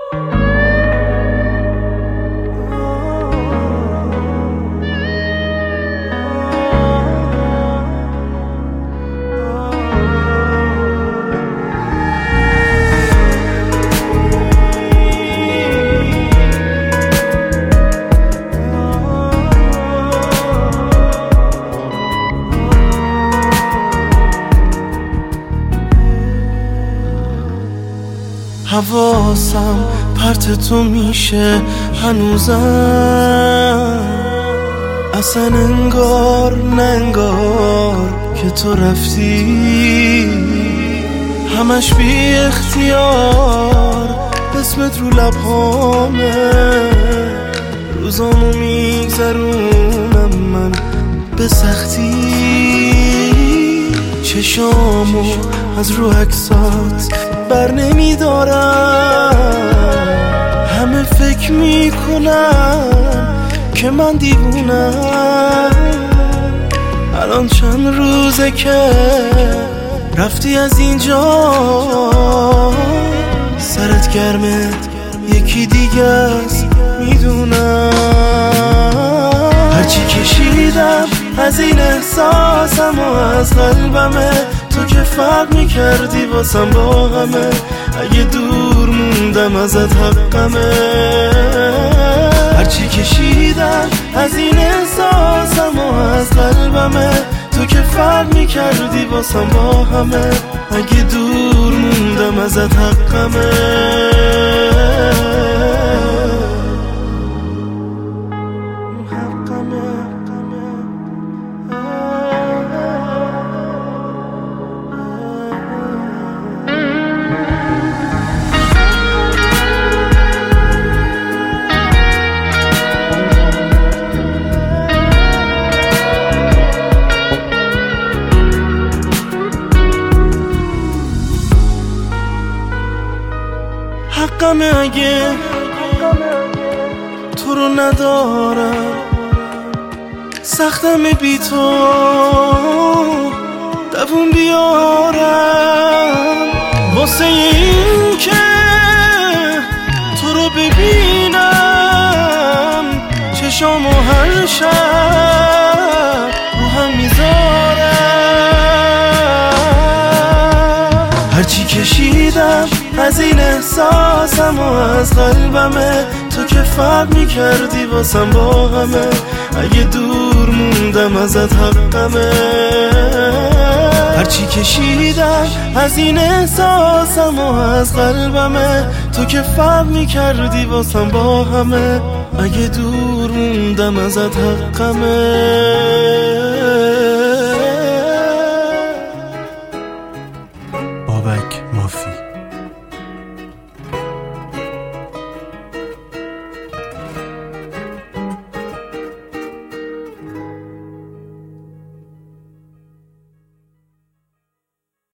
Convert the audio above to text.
حواسم پرت تو میشه هنوزم، اصلا انگار نه انگار که تو رفتی، همش بی اختیار اسمت رو لبهامه، روزامو میگذرونم من به سختی، چشامو از رو عکسات بر نمیدارم، همه فکر میکنم که من دیوونم، الان چند روزه که رفتی از اینجا، سرت گرمه یکی دیگه است میدونم، هرچی کشیدم از این احساسم و از قلبمه، تو که فرق میکردی واسم با همه، اگه دور موندم ازت حقمه، هرچی کشیدم از این احساسم و از قلبمه، تو که فرق میکردی واسم با همه، اگه دور موندم ازت حقمه. حقمه اگه تو رو ندارم، سختمه بی تو دوون بیارم، واسه این که تو رو ببینم چشامو هر شب رو هم میذارم، هرچی کشیدم از این احساسم و از قلبمه، تو که فرق میکردی واسم با همه، اگه دور موندم ازت حقمه، هرچی کشیدم از این احساسم و از قلبمه، تو که فرق میکردی واسم با همه، اگه دور موندم ازت حقمه. بابک مافی.